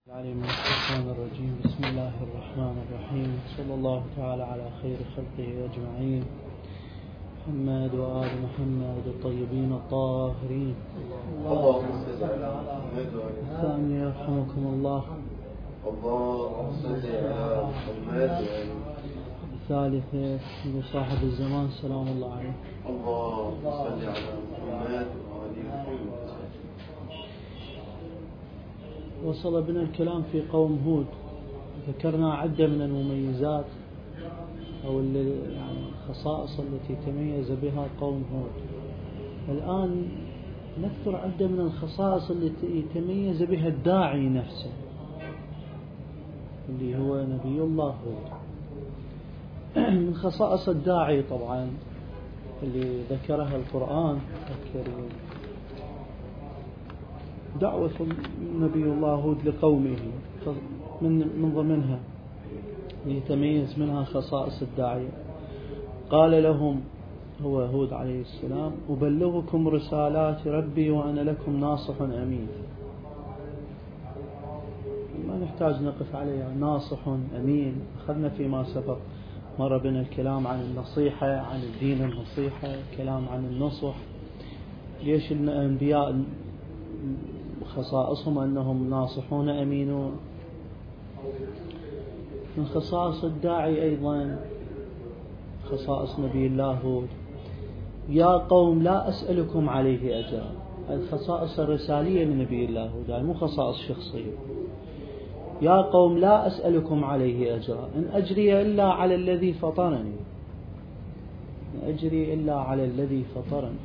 العليم من الشيطان الرجيم. بسم الله الرحمن الرحيم. صلى الله تعالى على خير خلقه أجمعين، محمد وآل محمد الطيبين الطاهرين. اللهم صل على محمد ثانية يرحمكم الله. اللهم صل على محمد ثالثة لصاحب الزمان سلام الله عليه. اللهم صل على محمد وآل محمد. وصل بنا الكلام في قوم هود، ذكرنا عدة من المميزات أو الخصائص التي تميز بها قوم هود. الآن نذكر عدة من الخصائص التي تميز بها الداعي نفسه اللي هو نبي الله هود. من خصائص الداعي طبعا اللي ذكرها القرآن الكريم دعوة نبي الله هود لقومه، من ضمنها يتميز منها خصائص الداعية. قال لهم هو هود عليه السلام: أبلغكم رسالات ربي وأنا لكم ناصح أمين. ما نحتاج نقف عليها، ناصح أمين. أخذنا فيما سبق مر بنا الكلام عن النصيحة، عن الدين النصيحة، كلام عن النصح. ليش الأنبياء خصائصهم أنهم ناصحون أمينون؟ من خصائص الداعي أيضا خصائص نبي الله هود: يا قوم لا أسألكم عليه أجرا. الخصائص الرسالية لنبي الله هود، يعني مو خصائص شخصية. يا قوم لا أسألكم عليه أجرا إن أجري إلا على الذي فطرني. إن أجري إلا على الذي فطرني.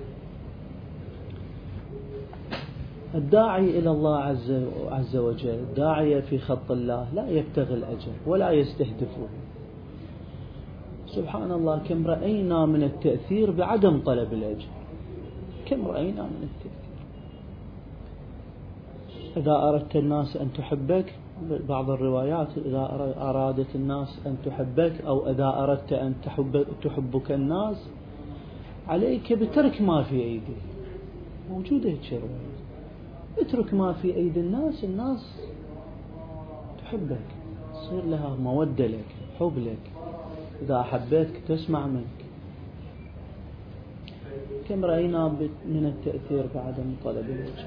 الداعي إلى الله عز وجل، الداعي في خط الله، لا يبتغي الأجر ولا يستهدفه. سبحان الله، كم رأينا من التأثير بعدم طلب الأجر، كم رأينا من التأثير. إذا أردت الناس أن تحبك، بعض الروايات إذا أرادت الناس أن تحبك أو إذا أردت أن تحبك الناس عليك بترك ما في أيديك. موجودة هيك روايات: اترك ما في أيدي الناس، الناس تحبك، تصير لها مودة لك، حب لك. إذا أحبتك تسمع منك. كم رأينا من التأثير بعدم طلب الوجه.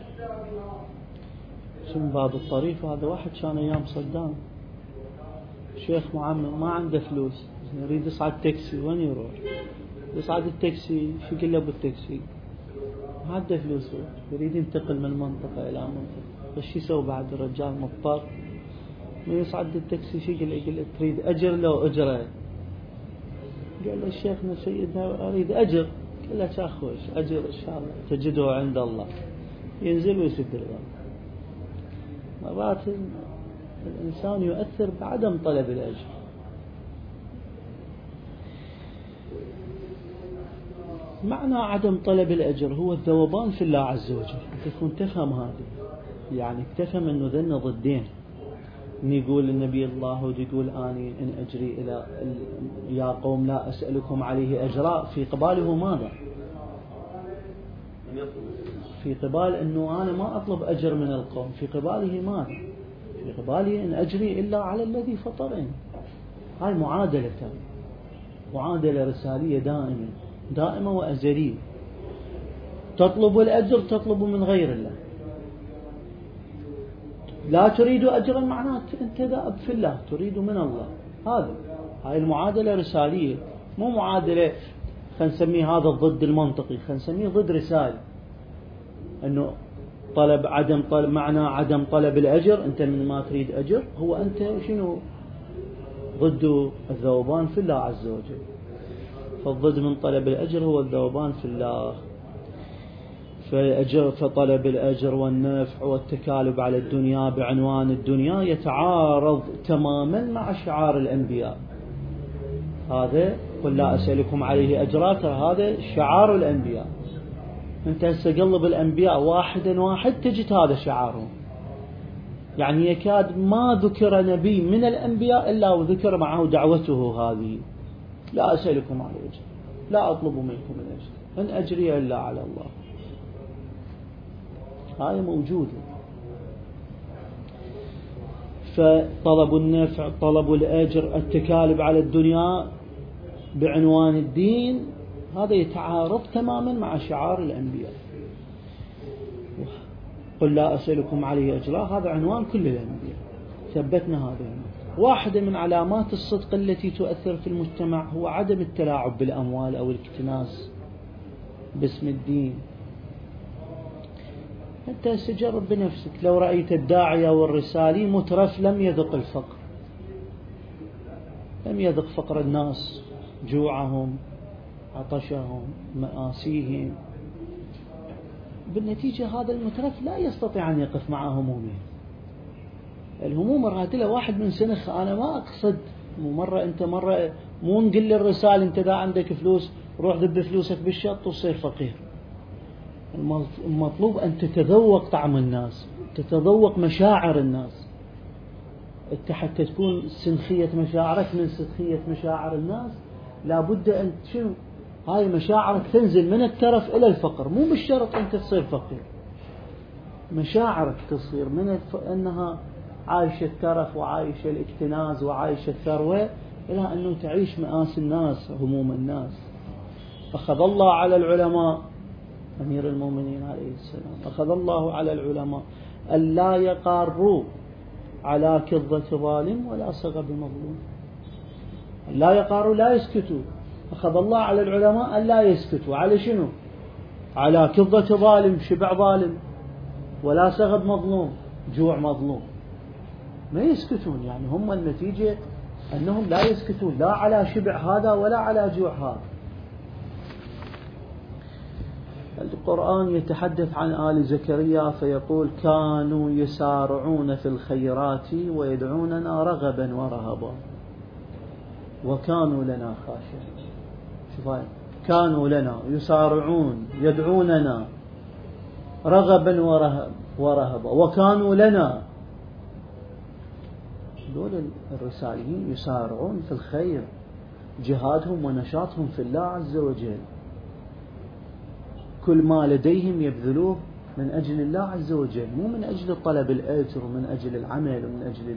من باب الطريف هذا واحد كان أيام صدام، شيخ معمم ما عنده فلوس، يريد يصعد تاكسي، وين يروح؟ يصعد التاكسي، شو يقول له بالتاكسي؟ ما عنده فلوس، يريد ينتقل من منطقة إلى منطقة، بس شو يسوي بعد؟ الرجال مضطر. من يصعد التاكسي شو يقول له؟ تريد أجر لو أجرة؟ قال له الشيخنا سيدنا أريد أجر. قال له شاخوش أجر إن شاء الله تجده عند الله. ينزل ويسد الغم. مرات الإنسان يؤثر بعدم طلب الأجر. معنى عدم طلب الأجر هو الذوبان في الله عز وجل. تكون تفهم هذه، يعني تفهم أنه ذن ضدين. إن يقول النبي الله هود يقول أني إن أجري إلى يا قوم لا أسألكم عليه أجرا، في قباله ماذا؟ في قبال أنه أنا ما أطلب أجر من القوم. في قباله ماذا؟ في قباله إن أجري إلا على الذي فطرني. هاي معادلة، معادلة رسالية دائمة وأزلية. تطلب الأجر تطلب من غير الله، لا تريد أجرا معناته أنت ذائب في الله، تريد من الله. هاي المعادلة رسالية، مو معادلة خلينا نسميه هذا الضد المنطقي، خلينا نسميه ضد رسالي. أنه عدم طلب، معنى عدم طلب الأجر أنت من ما تريد أجر، هو أنت شنو ضد؟ الذوبان في الله عز وجل. فالضد من طلب الأجر هو الذوبان في الله. فطلب الأجر والنفع والتكالب على الدنيا بعنوان الدنيا يتعارض تماما مع شعار الأنبياء. هذا قل لا أسألكم عليه أجرا، هذا شعار الأنبياء. أنت هسه قلب الأنبياء واحدا واحد تجد هذا شعارهم. يعني يكاد ما ذكر نبي من الأنبياء إلا وذكر معه دعوته هذه: لا أسألكم عليه أجر، لا أطلب منكم الأجر، إن أجري إلا على الله. هاي موجودة. فطلب النفع، طلب الأجر، التكالب على الدنيا بعنوان الدين، هذا يتعارض تماما مع شعار الأنبياء. قل لا أسألكم عليه أجرا، هذا عنوان كل الأنبياء، ثبتنا هذا. واحدة من علامات الصدق التي تؤثر في المجتمع هو عدم التلاعب بالأموال أو الاكتناس باسم الدين. أنت سجرب بنفسك، لو رأيت الداعية والرسالي مترف لم يذق الفقر، لم يذق فقر الناس، جوعهم، عطشهم، مآسيهم. بالنتيجة هذا المترف لا يستطيع أن يقف مع همومه. الهموم الراتلة واحد من سنخ، أنا ما أقصد مرة مو نقول للرسال أنت دا عندك فلوس روح ذب فلوسك بالشط وصير فقير. المطلوب أن تتذوق طعم الناس، تتذوق مشاعر الناس. أنت حتى تكون سنخية مشاعرك من سنخية مشاعر الناس، لابد أن شنو هاي مشاعرك تنزل من الترف إلى الفقر. مو بالشرط أنت تصير فقير، مشاعرك تصير من أنها عايشة الترف وعايشة الاكتناز وعايشة الثروة إلى أنه تعيش مآسي الناس، هموم الناس. أخذ الله على العلماء، أمير المؤمنين عليه السلام، أخذ الله على العلماء ألا يقاروا على كظة ظالم ولا صغب مظلوم. لا يقاروا، لا يسكتوا. أخذ الله على العلماء ألا يسكتوا على شنو؟ على كظة ظالم، شبع ظالم، ولا صغب مظلوم، جوع مظلوم. ما يسكتون، يعني هم النتيجة أنهم لا يسكتون لا على شبع هذا ولا على جوع هذا. القرآن يتحدث عن آل زكريا فيقول كانوا يسارعون في الخيرات ويدعوننا رغبا ورهبا وكانوا لنا خاشعين. شوف، كانوا لنا يسارعون يدعوننا رغبا ورهبا وكانوا لنا. دول الرساليين يسارعون في الخير، جهادهم ونشاطهم في الله عز وجل، كل ما لديهم يبذلوه من أجل الله عز وجل، مو من أجل طلب الأجر ومن أجل العمل ومن أجل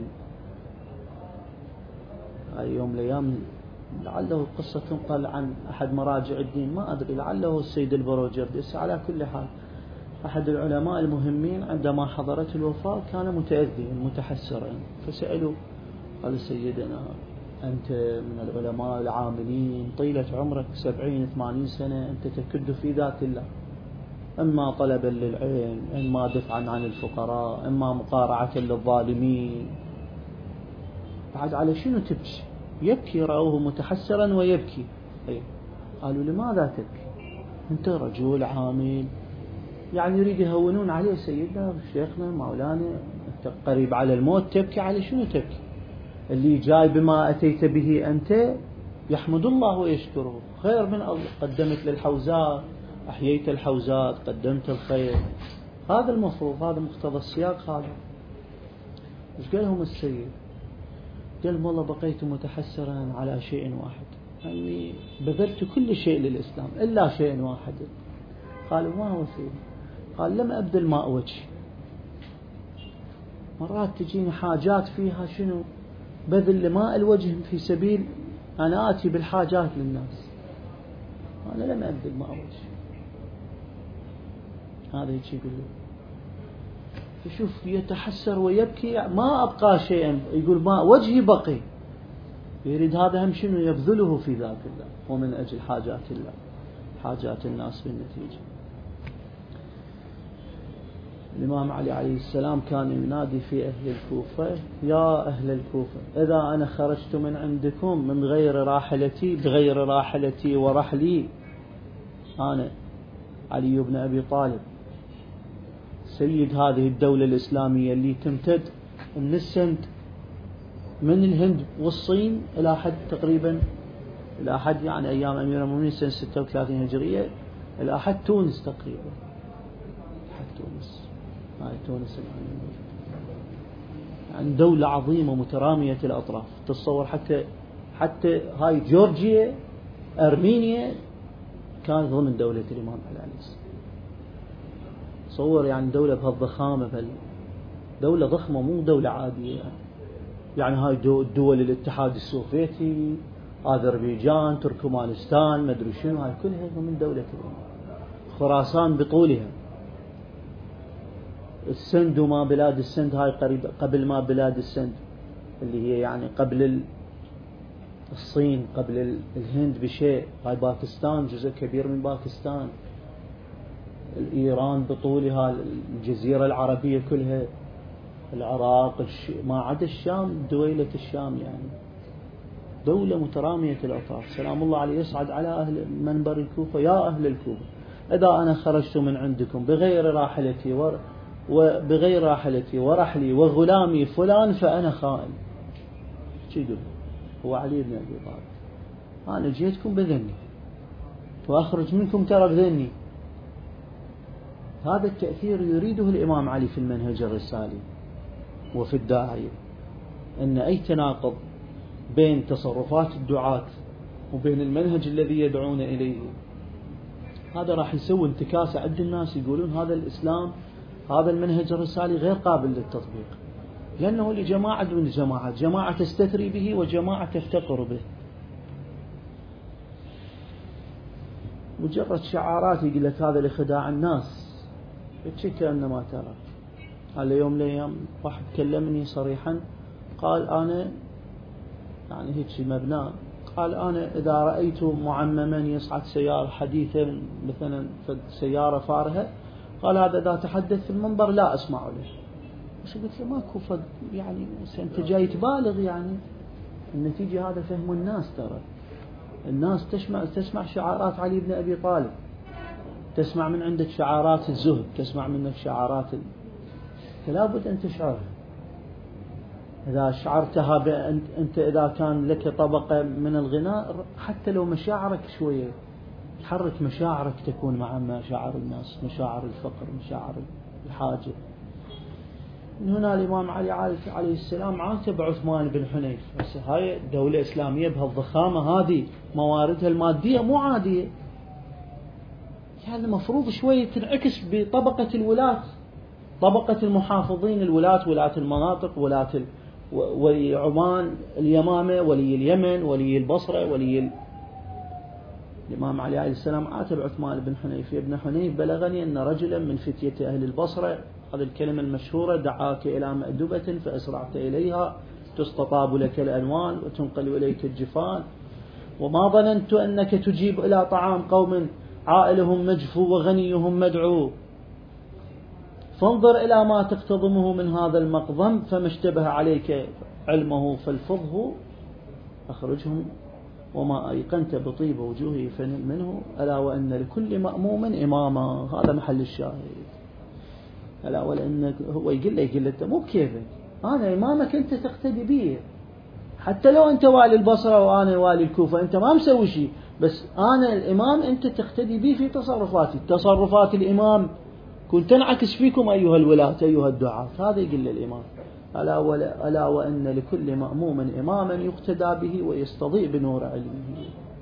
يوم الأيام. لعله قصة تنقل عن أحد مراجع الدين، ما أدري، لعله السيد البروجردس. على كل حال أحد العلماء المهمين عندما حضرت الوفاة كان متأذيا متحسرا، فسألوا قال سيدنا أنت من العلماء العاملين طيلة عمرك 70-80 سنة، أنت تكد في ذات الله، إما طلبا للعلم، إما دفعا عن الفقراء، إما مقارعة للظالمين، بعد على شنو تبكي؟ يبكي، رأوه متحسرا ويبكي. قالوا لماذا تبكي؟ أنت رجل عامل، يعني يريد يهونون عليه سيدنا شيخنا مولانا، أنت قريب على الموت تبكي على شنو تبكي؟ اللي جاي بما أتيت به أنت يحمد الله ويشكره، خير من قدمت للحوزات، أحييت الحوزات، قدمت الخير. هذا المفروض، هذا مقتضى السياق. هذا إيش قال لهم السيد؟ قال والله بقيت متحسرا على شيء واحد، أني بذلت كل شيء للإسلام إلا شيء واحد. قالوا ما هو سيد؟ قال لم أبذل ماء وجهي. مرات تجيني حاجات فيها شنو؟ بذل ماء الوجه في سبيل أنا آتي بالحاجات للناس، أنا لم أبذل ماء وجهي. هذا يجي يقول له، يشوف يتحسر ويبكي، ما أبقى شيئا، يقول ماء وجهي بقي. يريد هذا هم شنو؟ يبذله في ذات الله ومن أجل حاجات الله، حاجات الناس بالنتيجة. الإمام علي عليه السلام كان ينادي في أهل الكوفة يا أهل الكوفة إذا أنا خرجت من عندكم من غير راحلتي بغير راحلتي ورحلي، أنا علي بن أبي طالب سيد هذه الدولة الإسلامية اللي تمتد من السند، من الهند والصين إلى حد تقريبا، إلى حد يعني أيام أمير المؤمنين سنة 36 هجرية، إلى حد تونس تقريبا، حد تونس، هاي تونس يعني دولة عظيمة مترامية الأطراف. تتصور حتى هاي جورجيا، أرمينيا كانت ضمن دولة الإمام علي السلام. تصور يعني دولة بهالضخامة، دولة ضخمة مو دولة عادية يعني. يعني هاي دول الاتحاد السوفيتي، أذربيجان، تركمانستان، مدري شنو، هاي كلها من دولة الإمام. خراسان بطولها، السند وما بلاد السند، هاي قبل ما بلاد السند اللي هي يعني قبل الصين، قبل الهند بشيء، هاي باكستان، جزء كبير من باكستان، إيران بطولها، الجزيرة العربية كلها، العراق، ما عدا الشام، دويلة الشام، يعني دولة مترامية الأطراف. سلام الله عليه يصعد على أهل منبر الكوفة: يا أهل الكوفة، إذا أنا خرجت من عندكم بغير راحلتي ورحلي وغلامي فلان فأنا خائن. شو يقول؟ هو علي بن أبي طالب: أنا جيتكم بذني وأخرج منكم ترى بذني. هذا التأثير يريده الإمام علي في المنهج الرسالي وفي الداعية، أن أي تناقض بين تصرفات الدعاة وبين المنهج الذي يدعون إليه، هذا راح يسوي انتكاسة عند الناس، يقولون هذا الإسلام، هذا المنهج الرسالي غير قابل للتطبيق، لأنه لجماعة من الجماعات، جماعة تستثري به وجماعة تفتقر به. مجرد شعارات يقول لك هذا لخداع الناس، تشكى أنما ترى. على يوم من الأيام واحد كلمني صريحا، قال أنا يعني هيك مبنى، قال أنا إذا رأيت معمما يصعد سيارة حديثة مثلا سيارة فارهة، قال هذا إذا تحدث في المنبر لا أسمع له. بس قلت له ماكو فض، يعني أنت جاي تبالغ، يعني النتيجة هذا فهم الناس. ترى الناس تسمع شعارات علي بن أبي طالب، تسمع من عندك شعارات الزهد، تسمع منك شعارات فلا بد أن تشعرها. إذا شعرتها أنت إذا كان لك طبقة من الغناء، حتى لو مشاعرك شوية تحرك مشاعرك، تكون مع مشاعر الناس، مشاعر الفقر، مشاعر الحاجة. من هنا الإمام علي عليه السلام عاتب عثمان بن حنيف. بس هاي دولة إسلامية بهالضخامة، هذه مواردها المادية مو عادية، يعني المفروض شوية تنعكس بطبقة الولاة، طبقة المحافظين، الولاة، ولاة المناطق، ولاة ولي عمان، اليمامة، ولي اليمن، ولي البصرة، الإمام علي عليه السلام عاتب عثمان بن حنيف: يا ابن حنيف، بلغني أن رجلا من فتية أهل البصرة، هذه الكلمة المشهورة، دعاك إلى مأدبة فأسرعت إليها، تستطاب لك الأنوال وتنقل إليك الجفان، وما ظننت أنك تجيب إلى طعام قوم عائلهم مجفو وغنيهم مدعو، فانظر إلى ما تقتضمه من هذا المقضم، فما اشتبه عليك علمه فالفظه، أخرجهم، وما أيقنت بطيب وجوهه منه، ألا وأن لكل مأموم إماما. هذا محل الشاهد. ألا وأن هو يقول له أنت مو بكيفك، أنا إمامك أنت تقتدي به، حتى لو أنت والي البصرة وأنا والي الكوفة، أنت ما مسوي شيء، بس أنا الإمام أنت تقتدي به في تصرفاتي. تصرفات الإمام كنت تنعكس فيكم أيها الولاة، أيها الدعاة. هذا يقول للإمام: ألا وأن لكل مأموم إماما يقتدى به ويستضيء بنور علمه.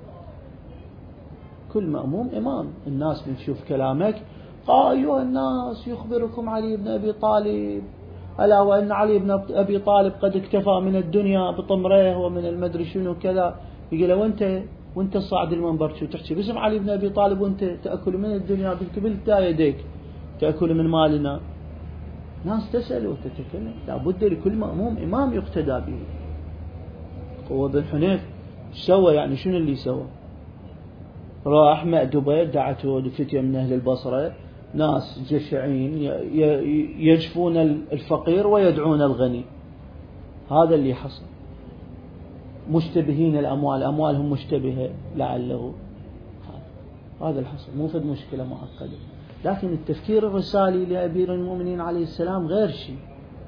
كل مأموم إمام. الناس من تشوف كلامك: أيها الناس، يخبركم علي بن أبي طالب، ألا وأن علي بن أبي طالب قد اكتفى من الدنيا بطمره ومن المدري شنو كذا. يقول له: وانت صاعد المنبر شو تحكي باسم علي بن أبي طالب، وانت تأكل من الدنيا بكبلتا يديك، تأكل من مالنا. ناس تسأل وتتكلم. لابد لكل مأموم إمام يقتدى به. هو بن حنيف سوى، يعني شنو اللي سوى؟ راح مأدبة، دعته لفتية من أهل البصرة، ناس جشعين يجفون الفقير ويدعون الغني. هذا اللي حصل. مشتبهين الأموال، أموالهم مشتبهة لعله. هذا الحصل، مو في مشكلة معقدة. لكن التفكير الرسالي لأمير المؤمنين عليه السلام غير شيء.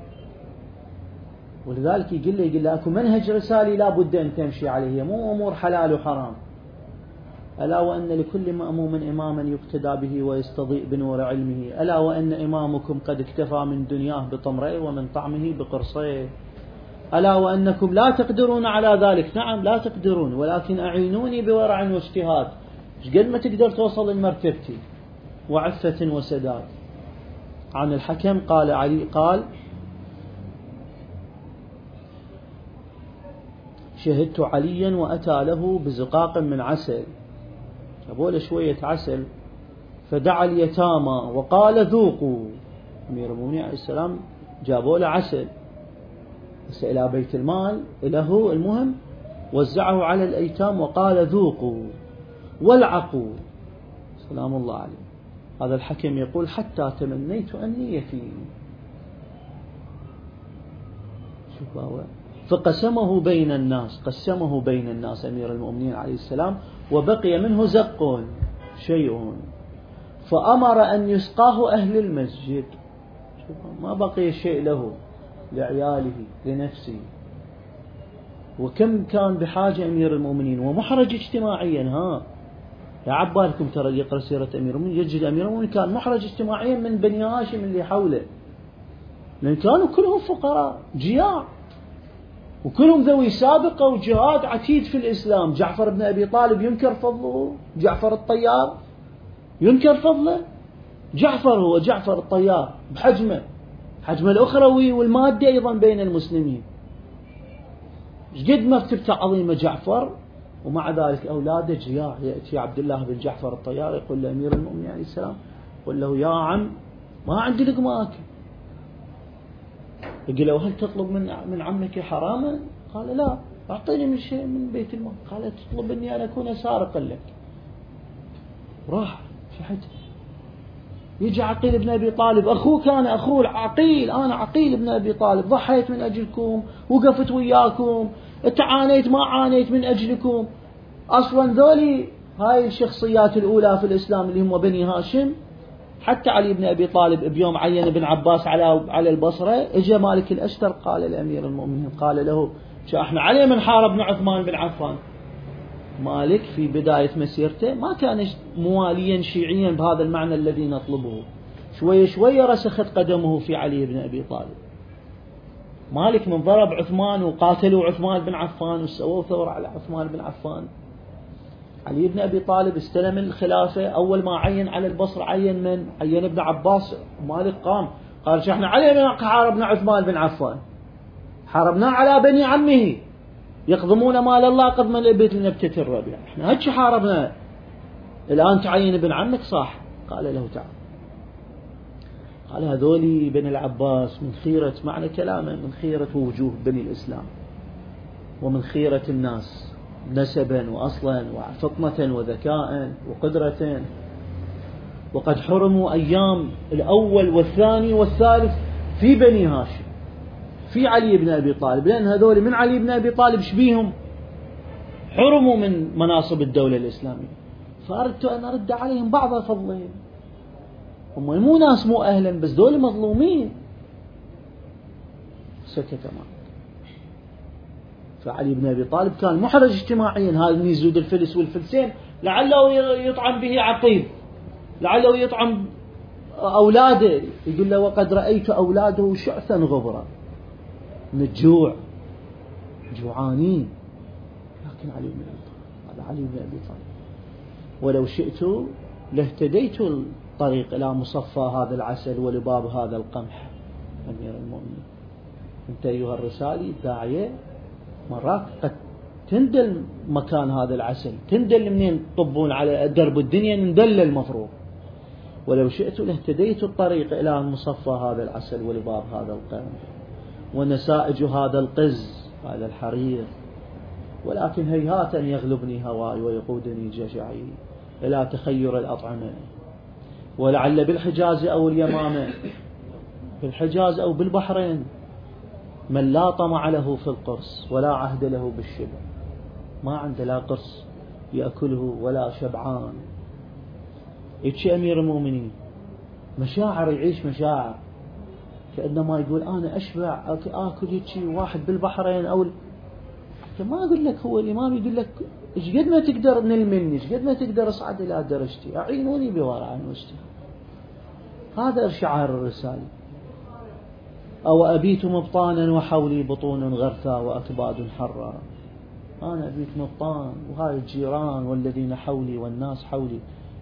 ولذلك يقول له أكو منهج رسالي لا بد أن تمشي عليه، مو أمور حلال وحرام. ألا وأن لكل مأموم إماما يقتدى به ويستضيء بنور علمه، ألا وأن إمامكم قد اكتفى من دنياه بطمره ومن طعمه بقرصه، ألا وأنكم لا تقدرون على ذلك. نعم لا تقدرون، ولكن أعينوني بورع واجتهاد. قد ما تقدر توصل لمرتبتي وعفة وسداد. عن الحكم قال علي قال: شهدت عليا وأتى له بزقاق من عسل، جابوا له شوية عسل، فدعا اليتامى وقال ذوقوا. أمير المؤمنين عليه السلام جابوا له عسل إلى بيت المال له، المهم وزعه على الأيتام وقال ذوقوا والعقوا سلام الله عليه. هذا الحكم يقول حتى تمنيت أني يتيم. شوف هو فقسمه بين الناس، قسمه بين الناس أمير المؤمنين عليه السلام، وبقي منه زق شيء، فأمر أن يسقاه أهل المسجد. ما بقي شيء له، لعياله لنفسه. وكم كان بحاجة أمير المؤمنين ومحرج اجتماعيا. يا عبالكم ترى يقرأ سيرة أمير المؤمنين يجد أمير المؤمنين كان محرج اجتماعيا من بني هاشم اللي حوله، لأن كانوا كلهم فقراء جياع، وكلهم ذوي سابقة وجهاد عتيد في الإسلام. جعفر بن أبي طالب ينكر فضله، جعفر الطيار ينكر فضله. جعفر هو جعفر الطيار بحجمه، حجمه الأخروي والمادي أيضا بين المسلمين. قد مرتبته عظيمة جعفر، ومع ذلك أولاده جياع. يأتي عبد الله بن جعفر الطيار يقول لأمير المؤمنين عليه السلام، يقول له يا عم ما عندي لقمة أكل. يقول له هل تطلب من عمك حراما؟ قال لا، أعطيني من شيء من بيت المال. قال تطلب مني أن أكون سارقا لك. راح في حته. يجي عقيل بن أبي طالب، أخوه كان أخوه عقيل، أنا عقيل بن أبي طالب ضحيت من أجلكم، وقفت وياكم، تعانيت ما عانيت من أجلكم. أصلا ذولي هاي الشخصيات الأولى في الإسلام اللي هم بني هاشم. حتى علي بن أبي طالب بيوم عين ابن عباس على البصرة، اجى مالك الأشتر قال لأمير المؤمنين، قال له احنا علي من حاربنا عثمان بن عفان. مالك في بداية مسيرته ما كان مواليا شيعيا بهذا المعنى الذي نطلبه، شوية شوية رسخت قدمه في علي بن أبي طالب. مالك من ضرب عثمان وقاتلوا عثمان بن عفان وسووا ثورة على عثمان بن عفان. علي بن أبي طالب استلم الخلافة، أول ما عين على البصرة عين ابن عباس. مالك قام قال احنا علينا حاربنا عثمان بن عفان، حاربنا على بني عمه يقضمون مال الله قضم الإبت لنبتة الربيع، احنا هيك حاربنا، الآن تعين ابن عمك صح. قال له تعال. قال هذولي بني العباس من خيرة، معنى كلامه من خيرة وجوه بني الإسلام، ومن خيرة الناس نسبا وأصلا وفطنة وذكاء وقدرة، وقد حرموا أيام الأول والثاني والثالث في بني هاشم في علي بن أبي طالب، لأن هذول من علي بن أبي طالب شبيهم حرموا من مناصب الدولة الإسلامية. فأردت أن أرد عليهم بعض فضلهم، هم مو ناس مو أهلا، بس دول مظلومين. سكت معك. فعلي بن أبي طالب كان محرج اجتماعيا، هذا من يزود الفلس والفلسين لعله يطعم به عقيل، لعله يطعم أولاده. يقول له وقد رأيت أولاده شعثا غبرا من الجوع، جوعانين. لكن علي بن أبي طالب، هذا علي بن أبي طالب. ولو شئت لاهتديت الطريق إلى مصفى هذا العسل ولباب هذا القمح. أمير المؤمنين أنت أيها الرسالي الداعية مرات قد تندل مكان هذا العسل، تندل منين تطبون على درب الدنيا، ندل المفروض. ولو شئت لاهتديت الطريق إلى مصفى هذا العسل ولباب هذا القمح ونسائج هذا القز هذا الحرير، ولكن هيهات أن يغلبني هواي ويقودني جشعي إلى تخير الأطعمة. ولعل بالحجاز أو اليمامة، بالحجاز أو بالبحرين، من لا طمع له في القرص ولا عهد له بالشبع، ما عنده لا قرص يأكله ولا شبعان. يتشي أمير المؤمنين مشاعر، يعيش مشاعر كأنما يقول أنا أشبع أكل يتشي واحد بالبحرين أو ما أقول لك هو الإمام يقول لك إيش قد ما تقدر نلمني، إيش قد ما تقدر أصعد إلى درجتي، أعينوني بورع نوستي. هذا شعار الرسالة. أو أبيت مبطانا وحولي بطون غرثا وأكباد حرا. أنا أبيت مبطان وهاي الجيران والذين حولي والناس حولي.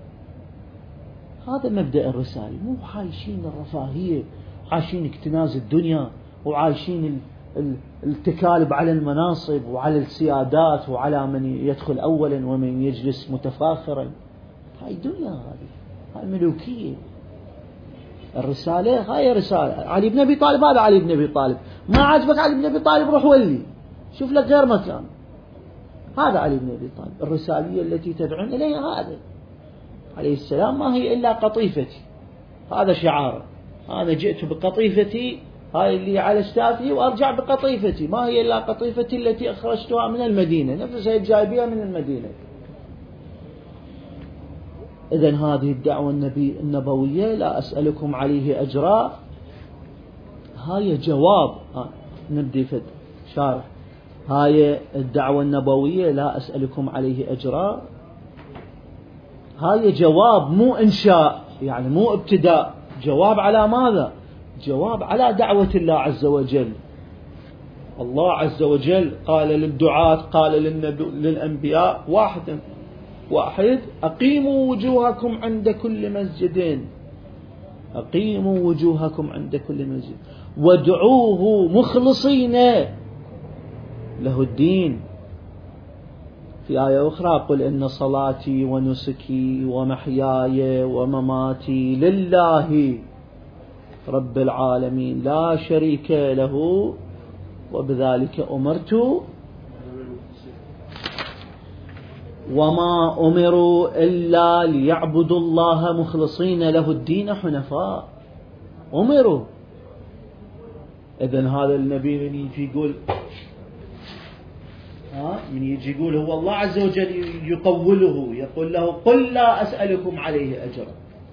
هذا مبدأ الرسالة. مو عايشين الرفاهية، عايشين اكتناز الدنيا، وعايشين التكالب على المناصب وعلى السيادات وعلى من يدخل أولا ومن يجلس متفاخرا. هاي دنيا، هاي ملوكية. الرسالة هاي رسالة علي بن أبي طالب، هذا علي بن أبي طالب. ما عجبك علي بن أبي طالب روح ولي شوف لك غير مكان. هذا علي بن أبي طالب. الرسالية التي تدعون إليها هذا عليه السلام ما هي إلا قطيفتي، هذا شعاره. أنا جئت بقطيفتي هاي اللي على ستافي وأرجع بقطيفتي، ما هي إلا قطيفتي التي أخرجتها من المدينة، نفسها جايبها من المدينة. إذن هذه الدعوة النبوية لا أسألكم عليه أجرا، هاي جواب. نبدي في شارح. هاي الدعوة النبوية لا أسألكم عليه أجرا، هاي جواب مو إنشاء، يعني مو ابتداء. جواب على ماذا؟ جواب على دعوة الله عز وجل. الله عز وجل قال للدعاة، قال للأنبياء واحد أقيموا وجوهكم عند كل مسجد، أقيموا وجوهكم عند كل مسجد وادعوه مخلصين له الدين. في آية أخرى قل إن صلاتي ونسكي ومحياي ومماتي لله رب العالمين لا شريك له وبذلك أمرت وما أمروا إلا ليعبدوا الله مخلصين له الدين حنفاء. أمروا. إذن هذا النبي من يجي يقول من يجي يقول هو الله عز وجل يقوله، يقول له قل لا أسألكم عليه أجرا.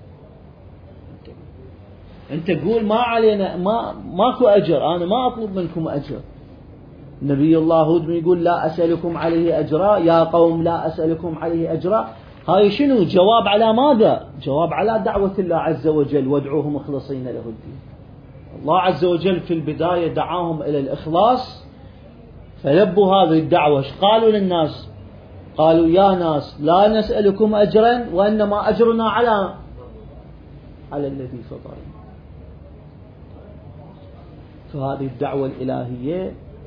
أنت قول ما علينا، ماكو أجر، أنا ما أطلب منكم أجر. نبي الله هود يقول لا أسألكم عليه أجرا، يا قوم لا أسألكم عليه أجرا. هاي شنو؟ جواب على ماذا؟ جواب على دعوة الله عز وجل وادعوه مخلصين له الدين. الله عز وجل في البداية دعاهم إلى الإخلاص، فلبوا هذه الدعوة. قالوا للناس؟ قالوا يا ناس لا نسألكم أجرا وإنما أجرنا على الذي فطرنا. فهذه الدعوة الإلهية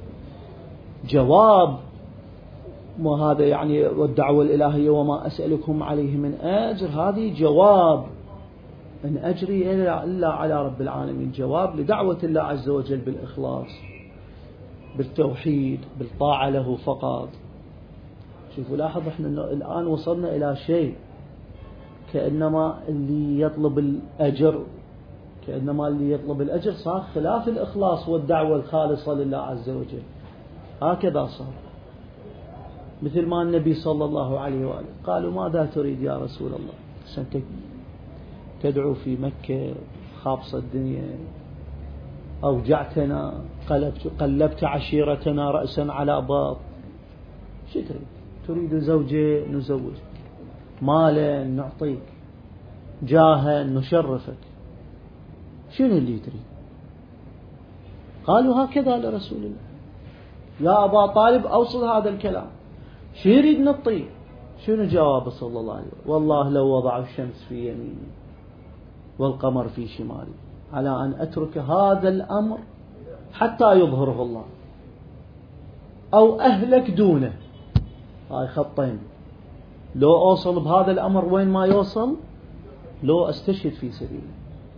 جواب، وهذا يعني والدعوة الإلهية وما أسألكم عليه من أجر، هذه جواب إن أجري إلا على رب العالمين، جواب لدعوة الله عز وجل بالإخلاص بالتوحيد بالطاعة له فقط. شوفوا لاحظ احنا الآن وصلنا إلى شيء كأنما اللي يطلب الأجر صار خلاف الإخلاص والدعوة الخالصة لله عز وجل. هكذا صار، مثل ما النبي صلى الله عليه وآله قالوا ماذا تريد يا رسول الله؟ تدعو في مكة خابصة الدنيا، أوجعتنا، قلبت عشيرتنا رأسا على باط. شو تريد زوجة نزوجك، مالا نعطيك، جاها نشرفك، شنو اللي تريد؟ قالوا هكذا لرسول الله. يا أبا طالب أوصل هذا الكلام، شو يريد نعطيه؟ شنو جواب صلى الله عليه وسلم؟ والله لو وضع الشمس في يميني والقمر في شمالي على أن أترك هذا الأمر حتى يظهره الله أو أهلك دونه. هاي خطين، لو أوصل بهذا الأمر وين ما يوصل، لو أستشهد في سبيله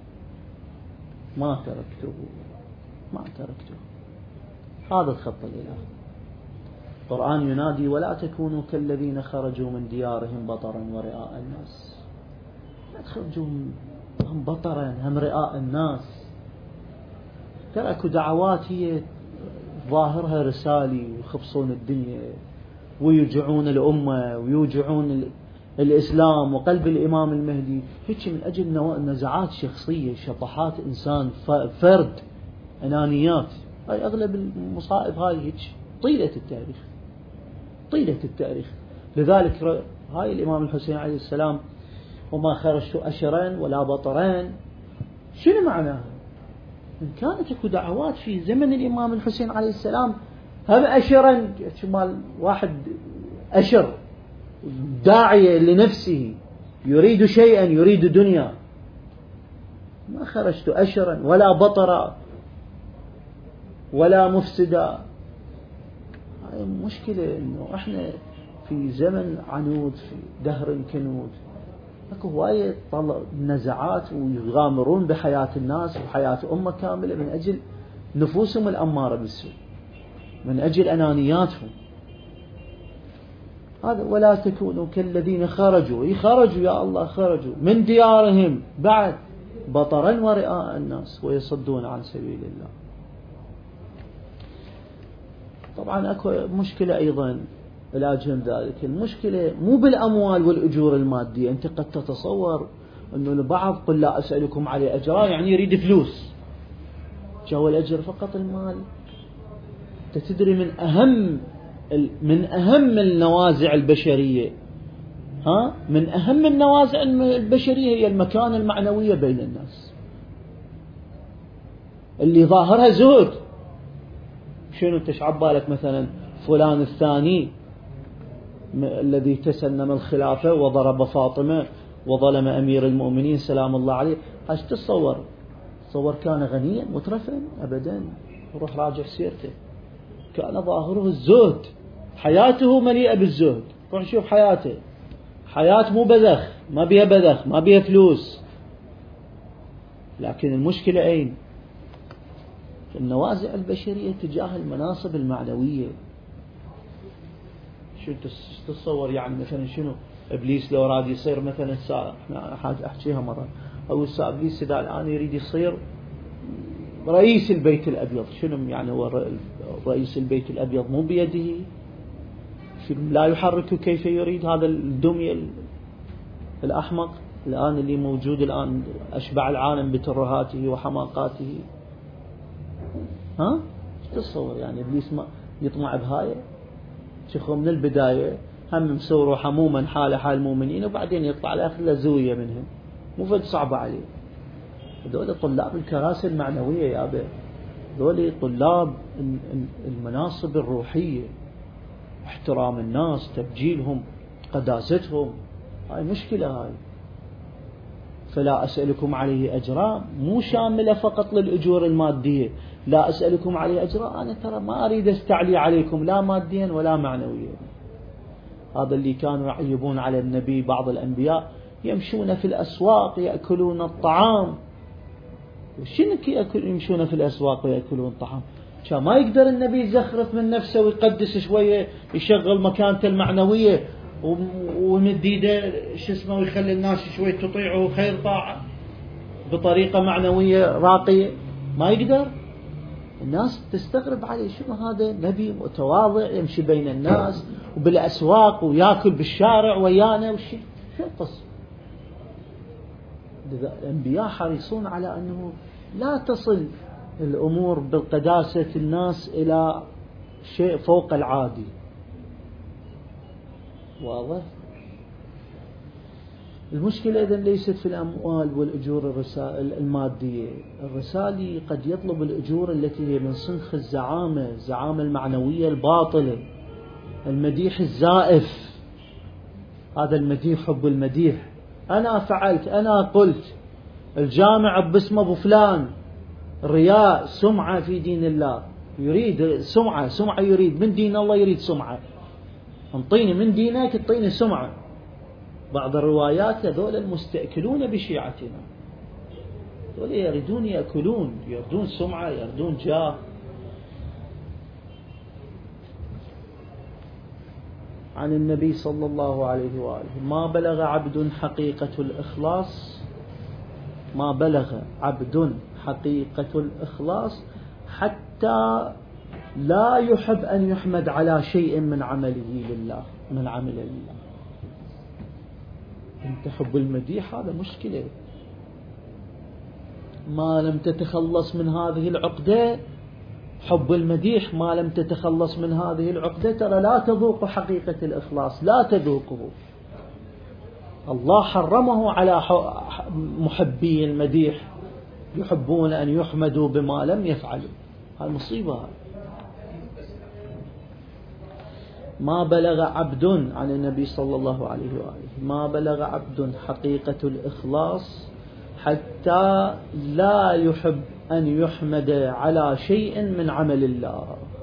ما تركته. هذا الخط الإلهي. القرآن ينادي ولا تكونوا كالذين خرجوا من ديارهم بطرا ورئاء الناس. لا تخرجوا هم بطرا هم رئاء الناس. تركوا دعوات هي ظاهرها رسالي ويخبصون الدنيا ويوجعون الأمة ويوجعون الإسلام وقلب الإمام المهدي، هيك من أجل نزعات شخصية، شطحات إنسان فرد، أنانيات. هاي أغلب المصائب هاي هيك طيلة التاريخ. لذلك هاي الإمام الحسين عليه السلام وما خرجت أشرا ولا بطران، شنو معناها؟ إن كانت اكو دعوات في زمن الإمام الحسين عليه السلام هم أشرا، شمال واحد أشر داعية لنفسه يريد شيئا، يريد دنيا، ما خرجت أشرا ولا بطرا. ولا مفسدة. هاي مشكلة، إنه إحنا في زمن عنود، في دهر كنود، اكو هواية نزعات ويغامرون بحياة الناس وحياة أمة كاملة من أجل نفوسهم الأمارة بالسوء، من أجل أنانياتهم. هذا ولا تكونوا كالذين خرجوا يا الله، خرجوا من ديارهم بعد بطرا ورئاء الناس ويصدون عن سبيل الله. طبعا اكو مشكلة أيضا علاج ذلك، المشكلة مو بالأموال والأجور المادية. أنت قد تتصور أنه البعض قل لا أسألكم عليه أجرا يعني يريد فلوس، جاء الأجر فقط المال. تدري من أهم النوازع البشرية، من أهم النوازع البشرية هي المكانة المعنوية بين الناس، اللي ظاهرها زهد. شنو تشعب بالك مثلا فلان الثاني الذي تسنم الخلافة وضرب فاطمة وظلم أمير المؤمنين سلام الله عليه، هاش تصور كان غنيا مترفا؟ أبدا. روح راجع سيرته، كان ظاهره الزهد، حياته مليئة بالزهد. روح شوف حياته، حياة مو بذخ، ما بيها بذخ، ما بيها فلوس. لكن المشكلة أين؟ في النوازع البشرية تجاه المناصب المعنوية. شو تتصور يعني مثلا شنو إبليس لو راد يصير مثلا حاجة أحكيها مرة، أو إبليس إذا الآن يريد يصير رئيس البيت الأبيض، شنو يعني هو رئيس البيت الأبيض مو بيده؟ شنو لا يحرك كيف يريد؟ هذا الدمية الأحمق الآن اللي موجود الآن أشبع العالم بترهاته وحماقاته. تتصور يعني إبليس ما يطمع بهاي؟ شيخو من البداية هم مسوره حموما حال المؤمنين، وبعدين يطلع الآخر لزوية منهم، مو فد صعبة عليه. هذول طلاب الكراسي المعنوية يا أبي، هذول طلاب المناصب الروحية، احترام الناس، تبجيلهم، قداستهم. هاي مشكلة هاي. فلا أسألكم عليه أجرا مو شاملة فقط للأجور المادية. لا أسألكم عليه أجرا، أنا ترى ما أريد أستعلي عليكم لا ماديا ولا معنويا. هذا اللي كانوا يعيبون على النبي بعض الأنبياء، يمشون في الأسواق يأكلون الطعام. وشنك يمشون في الأسواق ويأكلون الطعام؟ كان ما يقدر النبي يزخرف من نفسه ويقدس شوية، يشغل مكانته المعنوية ومد ايده ويخلي الناس شوي تطيعه خير طاعة بطريقة معنوية راقية؟ ما يقدر. الناس تستغرب عليه، شنو هذا نبي متواضع يمشي بين الناس وبالأسواق ويأكل بالشارع ويانا وشي؟ شو القصة؟ الأنبياء حريصون على أنه لا تصل الأمور بالقداسة الناس إلى شيء فوق العادي. واضح؟ المشكلة إذن ليست في الأموال والأجور المادية. الرسالي قد يطلب الأجور التي هي من صنخ الزعامة المعنوية الباطلة، المديح الزائف. هذا المديح، حب المديح، أنا فعلت، أنا قلت، الجامع باسم أبو فلان، رياء، سمعة في دين الله. يريد سمعة يريد من دين الله، يريد سمعة. انطيني من دينك، انطيني سمعة. بعض الروايات هذول المستأكلون بشيعتنا، هذول يريدون يأكلون، يردون سمعة، يردون جاه. عن النبي صلى الله عليه وآله: ما بلغ عبد حقيقة الإخلاص، ما بلغ عبد حقيقة الإخلاص حتى لا يحب أن يحمد على شيء من عمله لله، من عمل لله. انت حب المديح هذا مشكلة. ما لم تتخلص من هذه العقدة، حب المديح، ما لم تتخلص من هذه العقدة، ترى لا تذوق حقيقة الإخلاص، لا تذوقه. الله حرمه على محبي المديح، يحبون أن يحمدوا بما لم يفعلوا. هالمصيبة. ما بلغ عبد، عن النبي صلى الله عليه وآله: ما بلغ عبد حقيقة الإخلاص حتى لا يحب أن يحمد على شيء من عمل الله.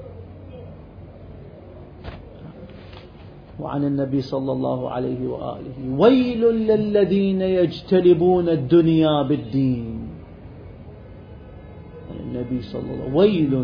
وعن النبي صلى الله عليه وآله: ويل للذين يجتلبون الدنيا بالدين. النبي صلى الله عليه وسلم: ويل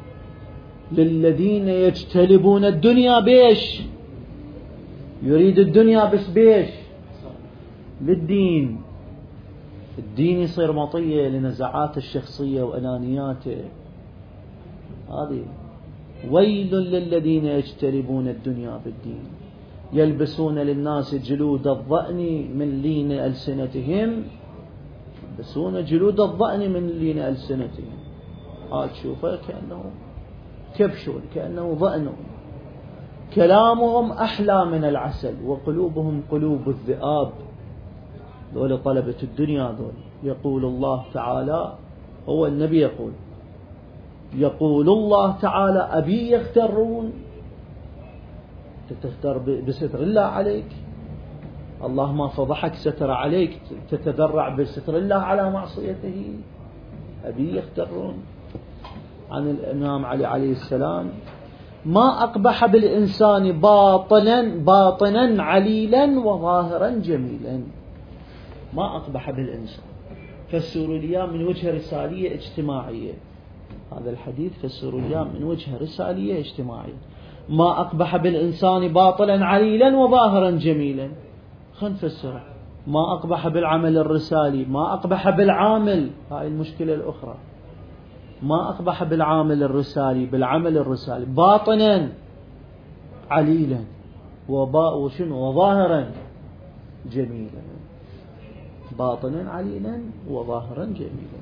للذين يجتلبون الدنيا بيش، يريد الدنيا بس بيش، للدين. الدين يصير مطية لنزعات الشخصية وأنانياته. هذه ويل للذين يجتلبون الدنيا بالدين، يلبسون للناس جلود الضأن من لين ألسنتهم، يلبسون جلود الضأن من لين ألسنتهم. تشوفه كأنه كبش، كأنه ضأن. كلامهم أحلى من العسل وقلوبهم قلوب الذئاب. دول طلبة الدنيا دول. يقول الله تعالى، هو النبي يقول الله تعالى: أبي يغترون؟ تختر بستر الله عليك، الله ما فضحك ستر عليك، تتذرع بستر الله على معصيته. أبي يغترون. عن الإمام علي عليه السلام: ما أقبح بالإنسان باطنا عليلا وظاهرا جميلا. ما أقبح بالإنسان. فسروا اليوم من وجه رسالية اجتماعية. هذا الحديث فسروا اليوم من وجه رسالية اجتماعية. ما أقبح بالإنسان باطلا عليلا وظاهرا جميلا. خلينا نفسره. ما أقبح بالعمل الرسالي، ما أقبح بالعامل. هاي المشكلة الأخرى. ما أقبح بالعامل الرسالي، بالعمل الرسالي باطنا عليلا وظاهرا جميلا. باطنا عليلا وظاهرا جميلا.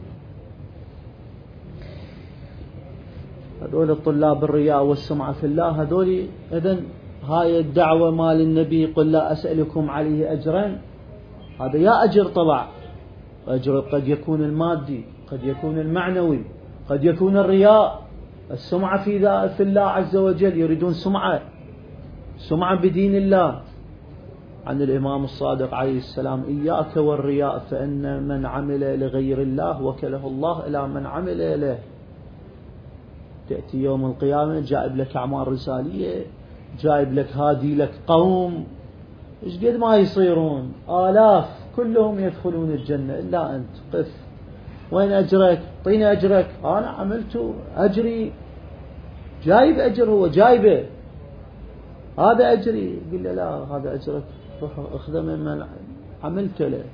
هذول الطلاب الرياء والسمعة في الله، هذول إذن هاي الدعوة مال النبي: قل لا أسألكم عليه أجرا. هذا يا أجر طبع، أجر قد يكون المادي، قد يكون المعنوي، قد يكون الرياء، السمعة في الله عز وجل. يريدون سمعة بدين الله. عن الإمام الصادق عليه السلام: إياك والرياء فإن من عمل لغير الله وكله الله إلى من عمل له. تأتي يوم القيامة جائب لك أعمال رسالية، جايب لك هادي لك قوم إيش قد ما يصيرون آلاف، كلهم يدخلون الجنة إلا أنت. قف، وين أجرك؟ طيني أجرك. أنا عملت أجري، جايب أجر، هو جايبه، هذا أجري. قل له لا، هذا أجرك، روح أخذه من عملت له.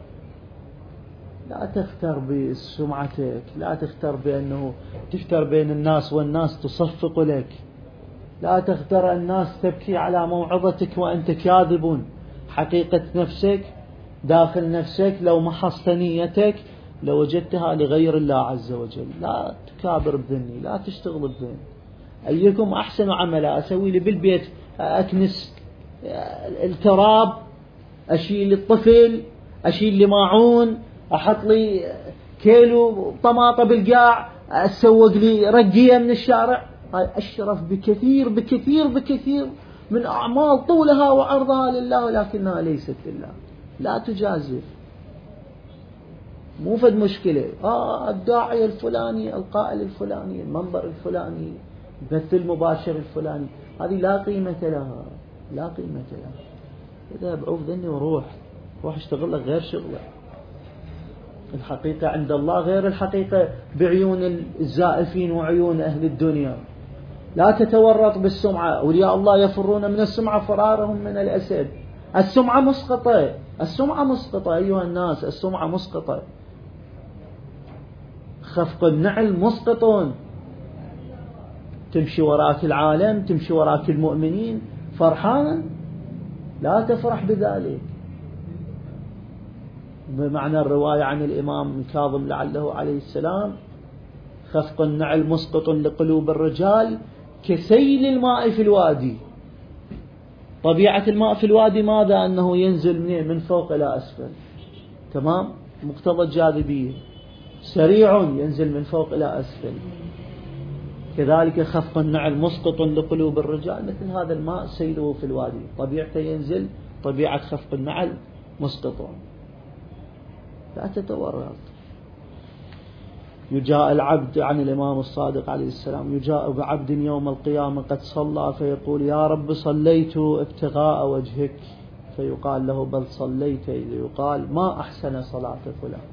لا تختر بسمعتك، لا تختر بأنه تختر بين الناس والناس تصفق لك. لا تختر الناس تبكي على موعظتك وأنت كاذب. حقيقة نفسك داخل نفسك لو محصت نيتك لوجدتها لغير الله عز وجل. لا تكابر بذني، لا تشتغل بذن. أيكم أحسن عملا؟ أسوي لي بالبيت أكنس التراب، أشيل الطفل، أشيل لي ماعون، أحط لي كيلو طماطة بالقاع، أسوق لي رقية من الشارع. هاي أشرف بكثير بكثير بكثير من أعمال طولها وعرضها لله، ولكنها ليست لله. لا تجازف، مو فد مشكلة. الداعية الفلاني، القائل الفلاني، المنبر الفلاني، البث المباشر الفلاني، هذه لا قيمة لها، لا قيمة لها. اذهب عوف ذني وروح اشتغل لك غير شغله. الحقيقة عند الله غير الحقيقة بعيون الزائفين وعيون أهل الدنيا. لا تتورط بالسمعة. أولياء الله يفرون من السمعة فرارهم من الأسد. السمعة مسقطة، السمعة مسقطة أيها الناس، السمعة مسقطة. خفق النعل مسقط. تمشي وراك العالم، تمشي وراك المؤمنين فرحانا، لا تفرح بذلك. بمعنى الرواية عن الإمام الكاظم لعله عليه السلام: خفق النعل مسقط لقلوب الرجال كسيل الماء في الوادي. طبيعة الماء في الوادي ماذا؟ أنه ينزل من فوق إلى أسفل. تمام؟ مقتضى الجاذبية، سريع ينزل من فوق إلى أسفل. كذلك خفق النعل مسقط لقلوب الرجال، مثل هذا الماء سيله في الوادي، طبيعته ينزل، طبيعة خفق النعل مسقط. لا تتورط. يجاء العبد عن الإمام الصادق عليه السلام: يجاء بعبد يوم القيامة قد صلى فيقول: يا رب صليت ابتغاء وجهك، فيقال له: بل صليت ليقال ما أحسن صلاة فلان.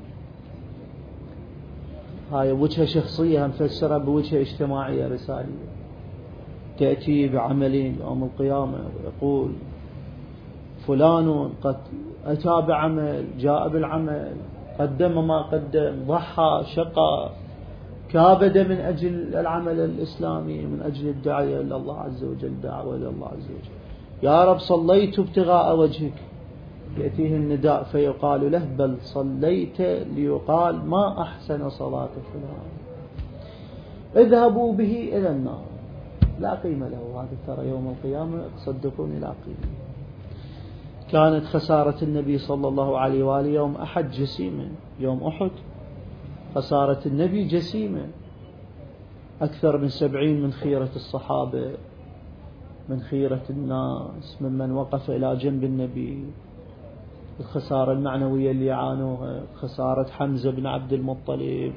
هاي وجهة شخصية مفسرة بوجهة اجتماعية رسالية. تأتي بعمل يوم القيامة ويقول: فلان قد أتى بعمل، جاء بالعمل، قدم ما قدم، ضحى، شقى، كابد من أجل العمل الإسلامي، من أجل الدعوة إلى الله عز وجل، دعوة إلى الله عز وجل. يا رب صليت ابتغاء وجهك، يأتيه النداء فيقال له: بل صليت ليقال ما أحسن صلاة فلان. اذهبوا به إلى النار، لا قيمة له هذا، ترى يوم القيامة صدقوني لا قيمة. كانت خسارة النبي صلى الله عليه وآله يوم أحد جسيمة، يوم أحد خسارة النبي جسيمة، أكثر من 70 من خيرة الصحابة، من خيرة الناس، ممن وقف إلى جنب النبي. الخسارة المعنوية اللي يعانوها، خسارة حمزة بن عبد المطلب،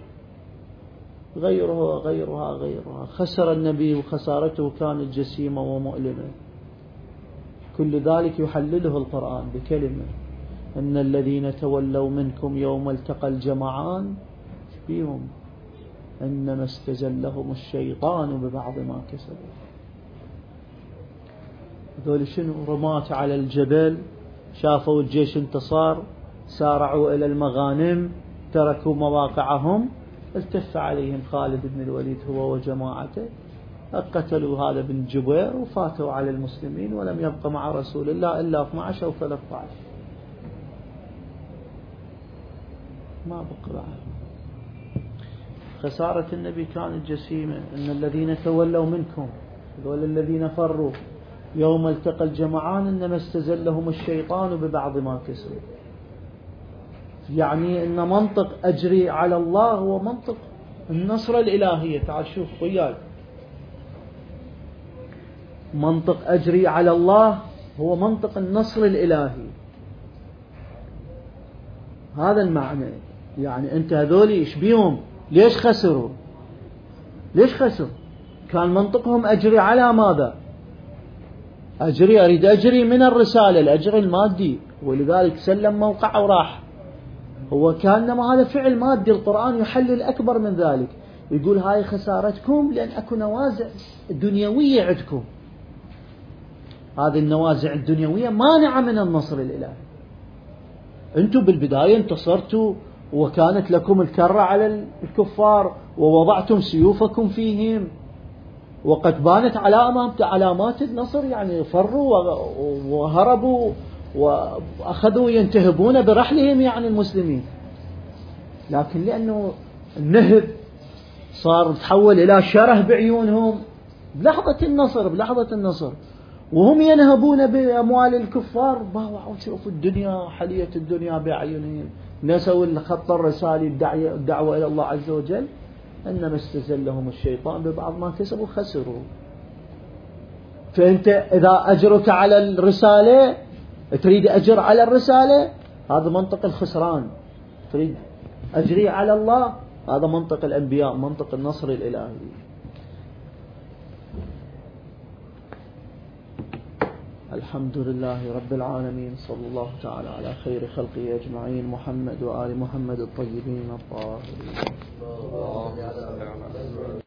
غيرها. خسر النبي وخسارته كانت جسيمة ومؤلمة. كل ذلك يحلله القرآن بكلمة: إن الذين تولوا منكم يوم التقى الجمعان بهم إنما استزلهم الشيطان ببعض ما كسبوا. هذول شنو؟ رماة على الجبل، شافوا الجيش انتصار، سارعوا إلى المغانم، تركوا مواقعهم، التف عليهم خالد بن الوليد هو وجماعته، قتلوا هذا بن جبير وفاتوا على المسلمين، ولم يبق مع رسول الله إلا 12 أو 13، ما بقى معه. خسارة النبي كانت جسيمة. إن الذين تولوا منكم، هذول الذين فروا يوم التقى الجمعان إنما استزلهم الشيطان ببعض ما كسبوا. يعني إن منطق أجري على الله هو منطق النصر الإلهية. تعال شوف وياي، منطق أجري على الله هو منطق النصر الإلهي، هذا المعنى. يعني أنت هذولي إيش بيهم؟ ليش خسروا؟ كان منطقهم أجري على ماذا؟ أريد أجري من الرسالة، الأجر المادي، ولذلك سلم موقعه وراح. هو كأنما هذا فعل مادي. القرآن يحلل أكبر من ذلك، يقول هاي خسارتكم لأن أكو نوازع دنيوية عندكم. هذه النوازع الدنيوية مانعة من النصر الإلهي. أنتم بالبداية انتصرتوا وكانت لكم الكرة على الكفار ووضعتم سيوفكم فيهم، وقد بانت علامات النصر، يعني فروا وهربوا وأخذوا ينتهبون برحلهم يعني المسلمين. لكن لأنه النهب صار تحول إلى شره بعيونهم بلحظة النصر، وهم ينهبون بأموال الكفار، باوعوا شوفوا الدنيا، حلية الدنيا بأعينهم، نسوا الخط الرسالي الدعوة إلى الله عز وجل. إنما استزلهم الشيطان ببعض ما كسبوا، خسروا. فأنت إذا أجرك على الرسالة، تريد أجر على الرسالة، هذا منطق الخسران. تريد أجري على الله، هذا منطق الأنبياء، منطق النصر الإلهي. الحمد لله رب العالمين، صلى الله تعالى على خير خلقه أجمعين، محمد وآل محمد الطيبين الطاهرين.